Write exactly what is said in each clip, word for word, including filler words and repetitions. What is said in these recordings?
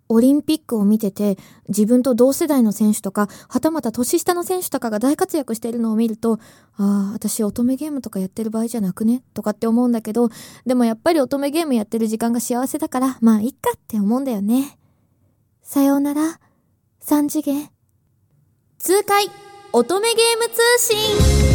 オリンピックを見てて自分と同世代の選手とかはたまた年下の選手とかが大活躍しているのを見ると、ああ私乙女ゲームとかやってる場合じゃなくねとかって思うんだけど、でもやっぱり乙女ゲームやってる時間が幸せだからまあいっかって思うんだよね。さようなら三次元痛快乙女ゲーム通信。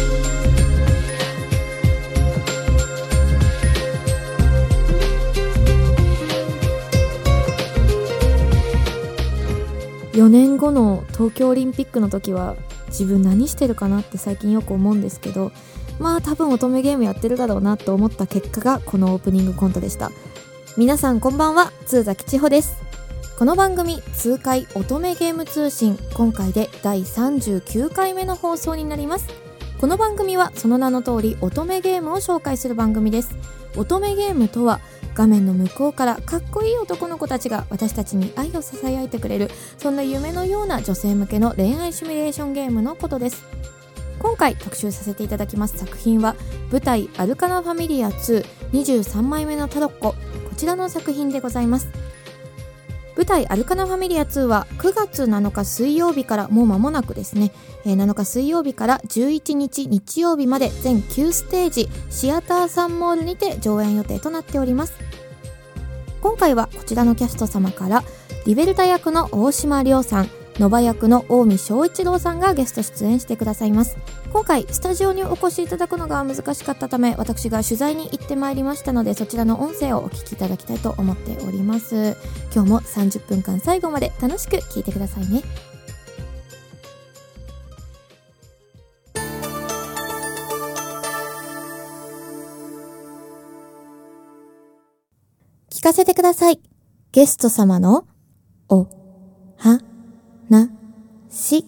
よねんごの東京オリンピックの時は自分何してるかなって最近よく思うんですけど、まあ多分乙女ゲームやってるだろうなと思った結果がこのオープニングコントでした。皆さんこんばんは、津崎千穂です。この番組痛快乙女ゲーム通信、今回でだいさんじゅうきゅうかいめの放送になります。この番組はその名の通り乙女ゲームを紹介する番組です。乙女ゲームとは画面の向こうからかっこいい男の子たちが私たちに愛をささやいてくれる、そんな夢のような女性向けの恋愛シミュレーションゲームのことです。今回特集させていただきます作品は舞台アルカナファミリアツーにじゅうさんまいめのタロッコ、こちらの作品でございます。舞台アルカナファミリアツーはくがつなのか水曜日からもう間もなくですね、なのか水曜日からじゅういちにち日曜日まで全きゅうステージシアターサンモールにて上演予定となっております。今回はこちらのキャスト様からリベルタ役の大島亮さん、ノバ役の大見翔一郎さんがゲスト出演してくださいます。今回スタジオにお越しいただくのが難しかったため、私が取材に行ってまいりましたので、そちらの音声をお聞きいただきたいと思っております。今日もさんじゅっぷんかん最後まで楽しく聞いてくださいね。聞かせてください。ゲスト様のおはなし。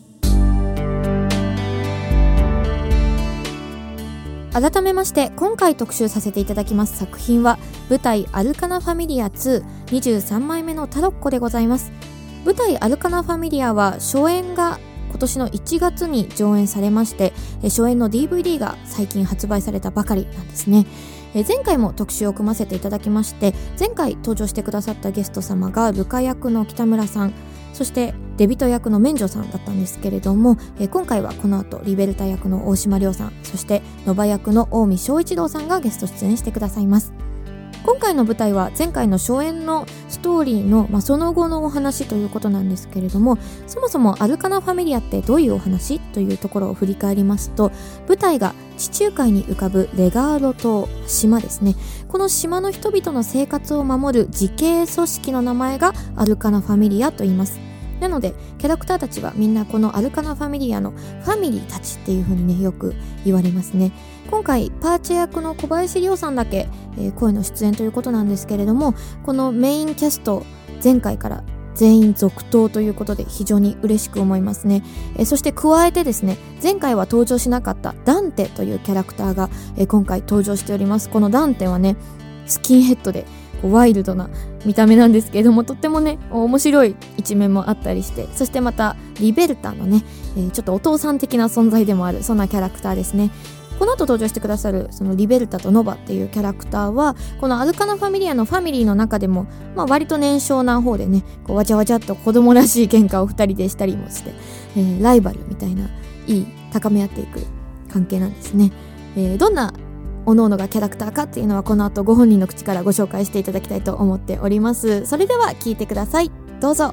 改めまして今回特集させていただきます作品は舞台アルカナファミリアツーにじゅうさんまいめのタロッコでございます。舞台アルカナファミリアは初演が今年のいちがつに上演されまして、初演の ディーブイディー が最近発売されたばかりなんですね。前回も特集を組ませていただきまして、前回登場してくださったゲスト様がルカ役の北村さん、そしてデビト役の免除さんだったんですけれども、今回はこの後リベルタ役の大島亮さん、そしてノバ役の大見翔一郎さんがゲスト出演してくださいます。今回の舞台は前回の初演のストーリーの、まあ、その後のお話ということなんですけれども、そもそもアルカナファミリアってどういうお話というところを振り返りますと、舞台が地中海に浮かぶレガード島、島ですね。この島の人々の生活を守る自警組織の名前がアルカナファミリアと言います。なのでキャラクターたちはみんなこのアルカナファミリアのファミリーたちっていう風にねよく言われますね。今回パーチェ役の小林亮さんだけ、えー、声の出演ということなんですけれども、このメインキャスト前回から全員続投ということで非常に嬉しく思いますね。えー、そして加えてですね、前回は登場しなかったダンテというキャラクターが、えー、今回登場しております。このダンテはねスキンヘッドでワイルドな見た目なんですけれども、とってもね面白い一面もあったりして、そしてまたリベルタのね、えー、ちょっとお父さん的な存在でもあるそんなキャラクターですね。この後登場してくださるそのリベルタとノバっていうキャラクターはこのアルカナファミリアのファミリーの中でも、まあ、割と年少な方でね、こうわちゃわちゃっと子供らしい喧嘩を二人でしたりもして、えー、ライバルみたいないい高め合っていく関係なんですね。えー、どんな各々がキャラクターかっていうのはこの後ご本人の口からご紹介していただきたいと思っております。それでは聞いてください。どうぞ。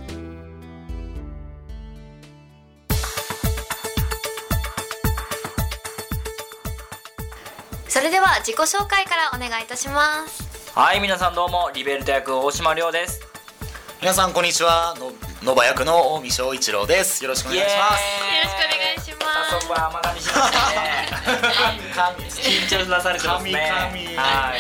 それでは自己紹介からお願いいたします。 はい、皆さんどうも、リベルタ役大島亮です。 皆さんこんにちは、のノバ役の大見翔一郎です。よろしくお願いします。 よろしくお願いします。 早速は甘噛みしましたね。緊張なされてますね。 はい、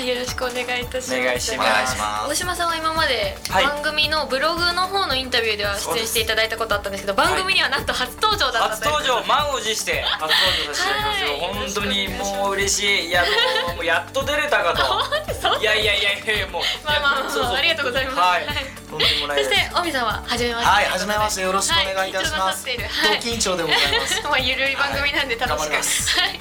よろしくお願いいたします。 お願いします。 大島さんは今まで番組のブログの方のインタビューでは出演していただいたことあったんですけど、番組にはなんと初登場だったという。 初登場、満を持して初登場させていただきます。本当にもう嬉しい。いやもうやっと出れたかと。いやいやいやいやもう。 まあまあまあありがとうございます。 はい。とんでもないです。 そして大見さんは初めまして。 はい、初めまして、よろしくお願いいたします。緊張でございます。 まあゆるい番組なんで楽しく、はい、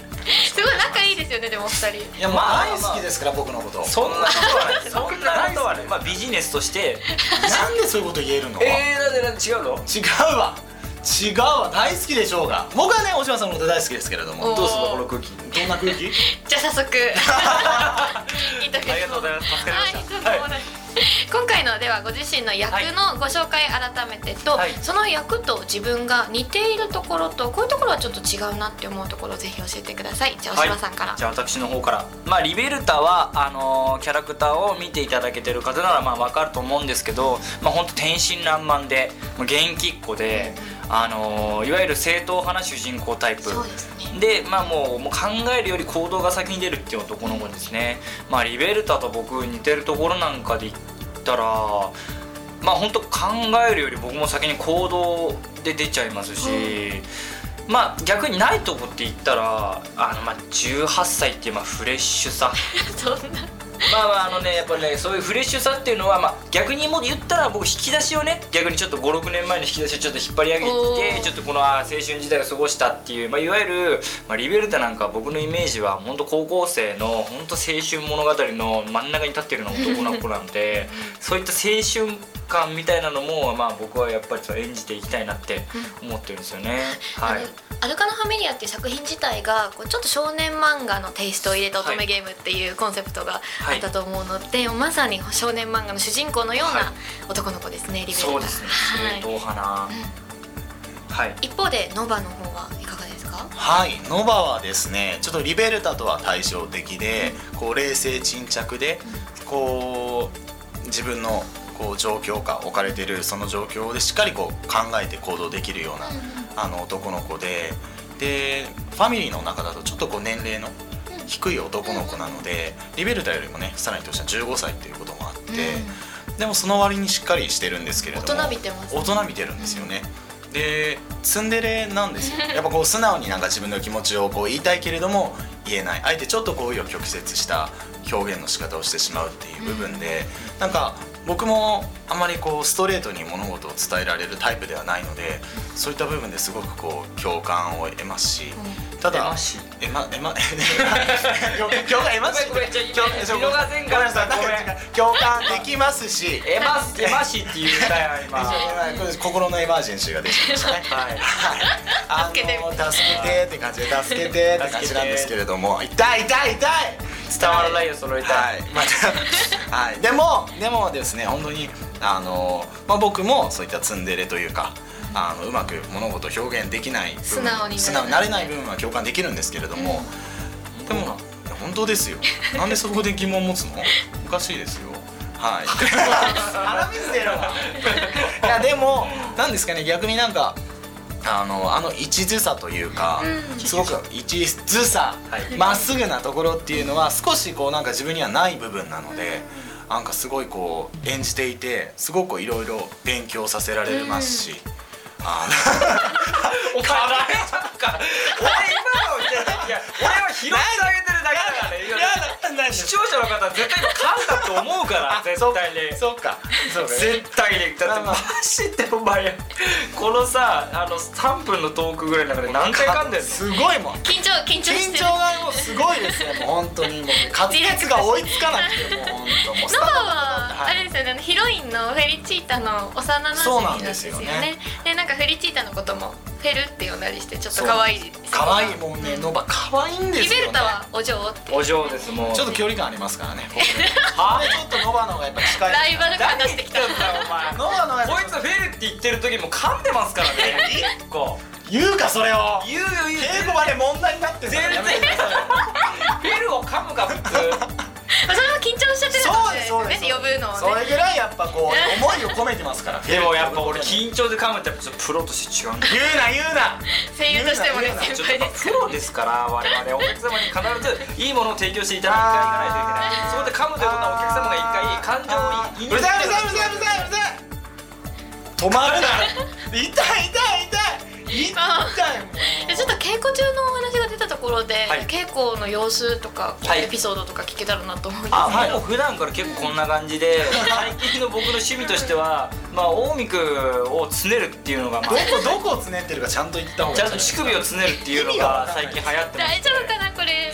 ですすごい仲いいですよね、でもお二人。 いやもう大好きですから、僕のこと。 そんなことはないそんなことはないまあビジネスとしてなんでそういうこと言えるの？ えー、なんでなんで違うの？ 違うわ違うわ、大好きでしょうが。僕はね、大島さんのこと大好きですけれども。 どうするのこの空気？ どんな空気？ じゃあ早速インタビューありがとうございます。助かりました。 はい、とんでもない。今回のではご自身の役のご紹介改めてと、はい、その役と自分が似ているところとこういうところはちょっと違うなって思うところをぜひ教えてください。じゃあ大島さんから、はい、 じゃあ私の方から、まあ、リベルタはあのー、キャラクターを見ていただけてる方ならまあ分かると思うんですけど、まあ、ほんと天真爛漫で元気っ子で、うん、あのー、いわゆる正統派な主人公タイプ。 そうですね。 で、まあ、もう、もう考えるより行動が先に出るっていう男の子ですね。まあ、リベルタと僕似てるところなんかで言ったら、まあ本当考えるより僕も先に行動で出ちゃいますし、うん、まあ逆にないとこって言ったらあのまあじゅうはっさいっていうまあフレッシュさそんなまあまああのねやっぱりねそういうフレッシュさっていうのはまあ逆にも言ったら僕引き出しをね逆にちょっとごろくねんまえの引き出しをちょっと引っ張り上げてちょっとこの青春時代を過ごしたっていう、まあ、いわゆる、まあ、リベルタなんか僕のイメージは本当高校生の本当青春物語の真ん中に立ってるような男の子なんでそういった青春感みたいなのもまあ僕はやっぱり演じていきたいなって思ってるんですよね、うん、はい。 アルカナファミリアっていう作品自体がこうちょっと少年漫画のテイストを入れた乙女ゲームっていうコンセプトがあったと思うので、はい、まさに少年漫画の主人公のような男の子ですね、はい、リベルタ。 そうですね、正統派な、 うん、 はい。 一方でノバの方はいかがですか？ はい、ノバはですねちょっとリベルタとは対照的で、うん、こう冷静沈着で、うん、こう自分のこう状況下置かれているその状況でしっかりこう考えて行動できるような、うん、あの男の子で、でファミリーの中だとちょっとこう年齢の低い男の子なので、うん、リベルタよりもねさらに年はじゅうごさいっていうこともあって、うん、でもその割にしっかりしてるんですけれども大人びてます、ね、 大人びてるんですよね、うん、でツンデレなんですよ。やっぱこう素直になんか自分の気持ちをこう言いたいけれども言えない、あえてちょっとこう紆余曲折した表現の仕方をしてしまうっていう部分で、うん、なんか僕もあまりこうストレートに物事を伝えられるタイプではないので、そういった部分ですごくこう共感を得ますし、うん、ただエマシエマエマ共感エマシこれちょっと見逃せんからさ共感できますしエマスエマシって言ったよ今心のエマージェンシーが出てきましたね。はいあの助けて助けてって感じで助けてって感じなんですけれども、痛い痛い痛い伝わらないよその痛い、 はいまあはい、でもでもですね本当にあの、まあ、僕もそういったツンデレというかあのうまく物事を表現できない部分素直に素直になれない部分は共感できるんですけれども、うん、でも本当ですよ。なんでそこで疑問を持つの？おかしいですよ。はい鼻水出るわいやでもなんですかね逆になんかあのあの一途さというか、うん、すごく一途さま、はい、っすぐなところっていうのは少しこうなんか自分にはない部分なので、うん、なんかすごいこう演じていてすごくいろいろ勉強させられますし、うん、あお前か俺今のいや俺は拾ってあげてるだけだからね。視聴者の方は絶対噛んだと思うから絶対にそうかそうか絶対にだってマジでお前このさあのさんぷんのトークぐらいの中で何回噛んでんの？ すごいもん緊張緊張してる緊張がもうすごいですねもう本当にもう滑舌が追いつかなくてもう本当もうノバはあれですよねヒロインのフェリチータの幼馴染なんですよね。でなんかフェリチータのこともフェルって呼んだりしてちょっと可愛いです。 可愛いもんねノバ可愛いんですよね。 リベルタはお嬢ってお嬢ですもうちょっと距離感ありますからねはちょっとノバの方がやっぱ近いライバル感出してきたお前ノバの方がこいつフェルって言ってる時も噛んでますからね一個言うかそれを言うよ言う敬語まで問題になってるからやめてくださいフェルを噛むか普通それは緊張しちゃってるかもしれないですね呼ぶのをね。 それぐらいやっぱこう思いを込めてますからでもやっぱ俺緊張で噛むってプロとして違うんだ言うな言うな声優としてもね先輩ですプロですから我々お客様に必ずいいものを提供していただかないといけないそこで噛むということはお客様が一回感情をうるさいうるさいうるさいうるさいうるさい止まるな痛い痛い痛い痛いもうちょっと稽古中のお話が出たところで、 はい、 稽古の様子とか、はい、エピソードとか聞けたらなと思うんですけど、 あ、はい、もう普段から結構こんな感じで最近の僕の趣味としてはまあ近江くんをつねるっていうのが、まあ、 どこどこをつねってるかちゃんと言った方がいい。 ちゃんと乳首をつねるっていうのが最近流行ってます。 大丈夫かなこれ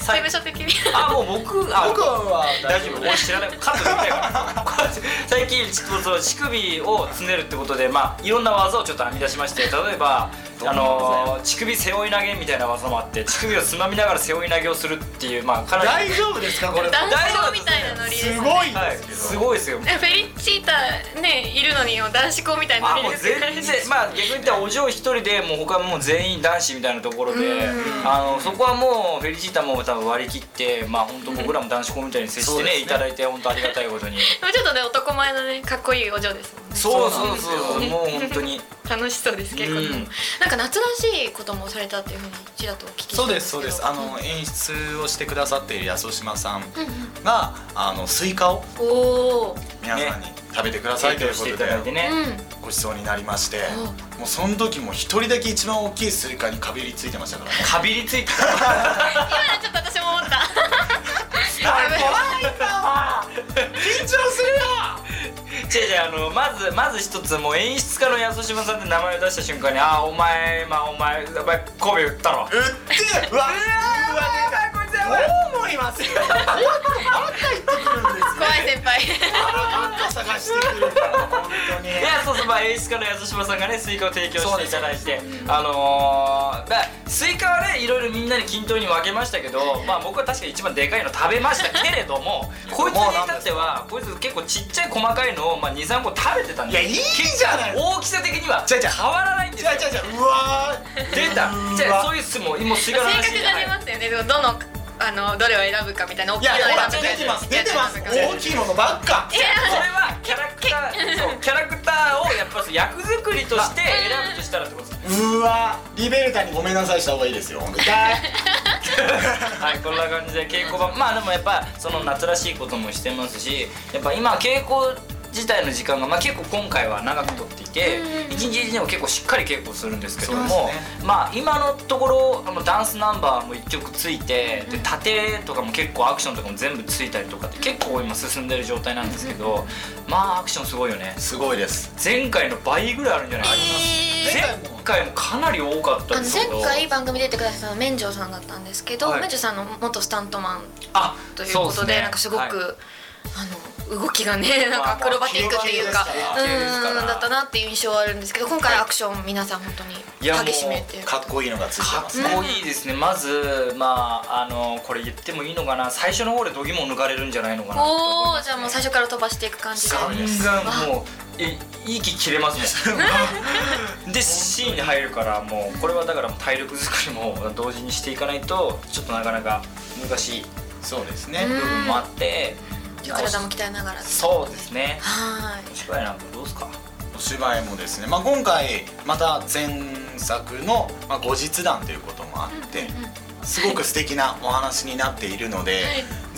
さい務所的にあもう僕あ僕は大丈夫俺知らないカットできないから最近ちょっとその乳首をつねるってことでまあいろんな技をちょっと編み出しまして例えばあのー、乳首背負い投げみたいな技もあって乳首をつまみながら背負い投げをするっていうまあかなり大丈夫ですかこれ男子校みたいなノリですね。 すごいはいすごいですよフェリチータねいるのに男子校みたいなノリあもうですよね。 全然まあ逆に言ったらお嬢一人でもう他はもう全員男子みたいなところであのそこはもうフェリチータも多分割り切ってまあ本当僕らも男子校みたいに接してね、ねいただいて本当ありがたいことにでもちょっとね男前のねかっこいいお嬢ですもんね。 そうそうそうもう本当に楽しそうです結構、うん、なんか夏らしいこともされたっていうふうにちらっとお聞きしたんですけど。 そうですそうですあの、うん、演出をしてくださっている安島さんが、うん、あのスイカを皆さんに食べてくださいということで、ね、ごちそうになりまして、うん、もうその時も一人だけ一番大きいスイカにかびりついてましたからね。 かびりついてた今のちょっと私も思った怖いな緊張するよ違う違うあのまずまず一つもう演出家の安島さんって名前を出した瞬間にあお前まあお前お前神戸売ったろ売ってうわうわこいつやばいどう思いますよ怖いことばっか言ってくるんですね怖い先輩あらばっか探してくるから本当にいやそうそうまあ演出家の安島さんがねスイカを提供していただいてあのー、だスイカはねいろいろみんなに均等に分けましたけどまあ僕は確かに一番でかいの食べましたけれどもこいつに至ってはこいつ結構ちっちゃい細かいのをまあにさんこ食べてたんでいやいいじゃない大きさ的にはじゃじゃ変わらないんですよじゃじゃじゃうわー出たじゃあそういうすももうスイカの話性格が出ますよね。でもどのあのどれを選ぶかみたいな大きいのいやほら選ぶか出てます出てます大きいものばっかそれはキャラクターそうキャラクターをやっぱ役作りとして選ぶとしたらってことですうわリベルタにごめんなさいした方がいいですよ痛いはいこんな感じで稽古場まあでもやっぱその夏らしいこともしてますしやっぱ今稽古自体の時間が、まあ、結構今回は長くとっていて一日一日でも結構しっかり稽古するんですけども、ね、まあ今のところあのダンスナンバーもいっきょくついてで盾とかも結構アクションとかも全部ついたりとかって結構今進んでる状態なんですけどまあアクションすごいよねすごいです前回の倍ぐらいあるんじゃないかな、えー、前回もかなり多かったですけど前回番組出てくださったのは免除さんだったんですけど、はい、免除さんの元スタントマンということで、ね、なんかすごく、はい、あの動きがねなんかアクロバティックっていうかうんだったなっていう印象はあるんですけど今回アクション皆さん本当に激しめてかっこいいのがついてますねかっこいいですねまずまああのこれ言ってもいいのかな最初の方で度肝を抜かれるんじゃないのかなと思います、ね、 おおじゃあもう最初から飛ばしていく感じでガンガンもうえ息切れますもんでシーンに入るからもうこれはだから体力作りも同時にしていかないとちょっとなかなか難しいそうですね部分もあって体も鍛えながらそうですねはいお芝居なんかどうですかお芝居もですね、まあ、今回また前作の、まあ、後日談ということもあって、うんうんうんすごく素敵なお話になっているので、はい、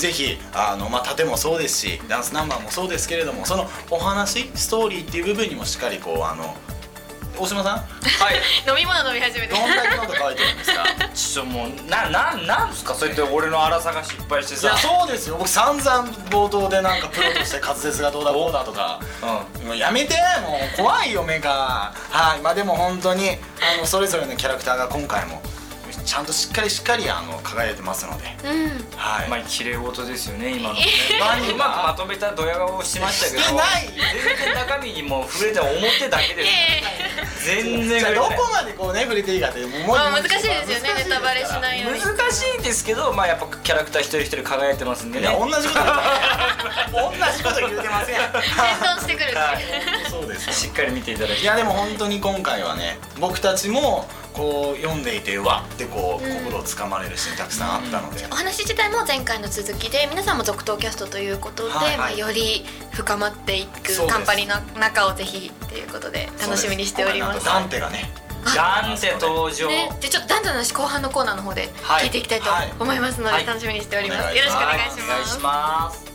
ぜひあの、まあ、盾もそうですしダンスナンバーもそうですけれどもそのお話ストーリーっていう部分にもしっかりこうあの大島さんはい飲み物飲み始めてどんだけのこと書いてるんですかちょっともうな、な、なんですかそうやって俺の荒さが失敗してさいやそうですよ僕散々冒頭でなんかプロとして滑舌がどうだこうだとか、うん、もうやめてもう怖いよ目がはいまあでも本当にあのそれぞれのキャラクターが今回もちゃんとしっかりしっかりあの輝いてますので、 うんはい、 まあ綺麗事ですよね今のねうまくまとめたドヤ顔をしましたけどしてない全然中身にもう触れて表だけです全然じゃあどこまでこうね触れていいかってもうまあ難しいですよねネタバレしないように難しいですけどまあやっぱキャラクター一人一人輝いてますんでね同じこと同じこと言うてません転倒してくるって、 はい、そうですしっかり見ていただいていやでも本当に今回はね僕たちもこう読んでいてわってこう、うん、心をつかまれるシーンたくさんあったので、 うん、お話自体も前回の続きで皆さんも続投キャストということで、はいはいまあ、より深まっていくカンパニーの中をぜひということで楽しみにしております。 ダンテがねダンテ登場、 ね、でちょっとダンテの話後半のコーナーの方で聞いていきたいと思いますので、はい、楽しみにしております、はい、よろしくお願いします。 お願いします。